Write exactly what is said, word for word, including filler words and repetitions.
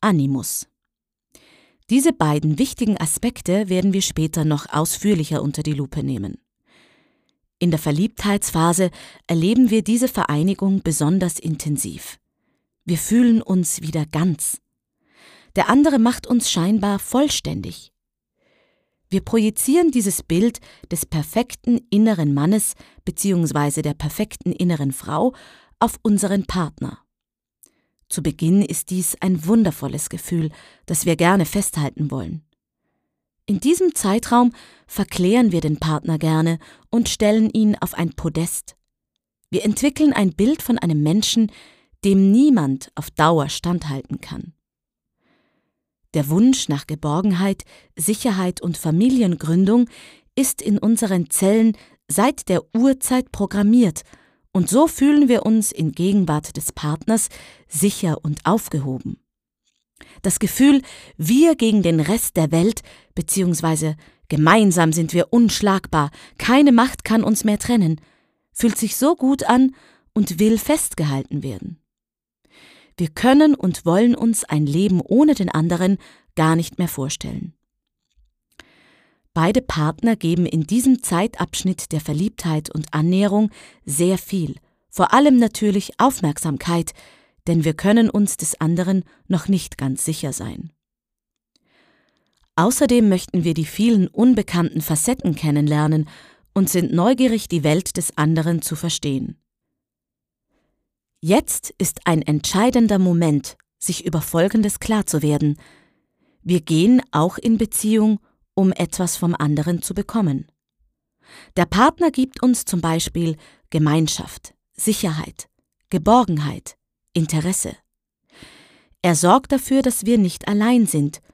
Animus. Diese beiden wichtigen Aspekte werden wir später noch ausführlicher unter die Lupe nehmen. In der Verliebtheitsphase erleben wir diese Vereinigung besonders intensiv. Wir fühlen uns wieder ganz. Der andere macht uns scheinbar vollständig. Wir projizieren dieses Bild des perfekten inneren Mannes bzw. der perfekten inneren Frau auf unseren Partner. Zu Beginn ist dies ein wundervolles Gefühl, das wir gerne festhalten wollen. In diesem Zeitraum verklären wir den Partner gerne und stellen ihn auf ein Podest. Wir entwickeln ein Bild von einem Menschen, dem niemand auf Dauer standhalten kann. Der Wunsch nach Geborgenheit, Sicherheit und Familiengründung ist in unseren Zellen seit der Urzeit programmiert und so fühlen wir uns in Gegenwart des Partners sicher und aufgehoben. Das Gefühl, wir gegen den Rest der Welt, beziehungsweise gemeinsam sind wir unschlagbar, keine Macht kann uns mehr trennen, fühlt sich so gut an und will festgehalten werden. Wir können und wollen uns ein Leben ohne den anderen gar nicht mehr vorstellen. Beide Partner geben in diesem Zeitabschnitt der Verliebtheit und Annäherung sehr viel, vor allem natürlich Aufmerksamkeit, denn wir können uns des anderen noch nicht ganz sicher sein. Außerdem möchten wir die vielen unbekannten Facetten kennenlernen und sind neugierig, die Welt des anderen zu verstehen. Jetzt ist ein entscheidender Moment, sich über Folgendes klar zu werden. Wir gehen auch in Beziehung, um etwas vom anderen zu bekommen. Der Partner gibt uns zum Beispiel Gemeinschaft, Sicherheit, Geborgenheit, Interesse. Er sorgt dafür, dass wir nicht allein sind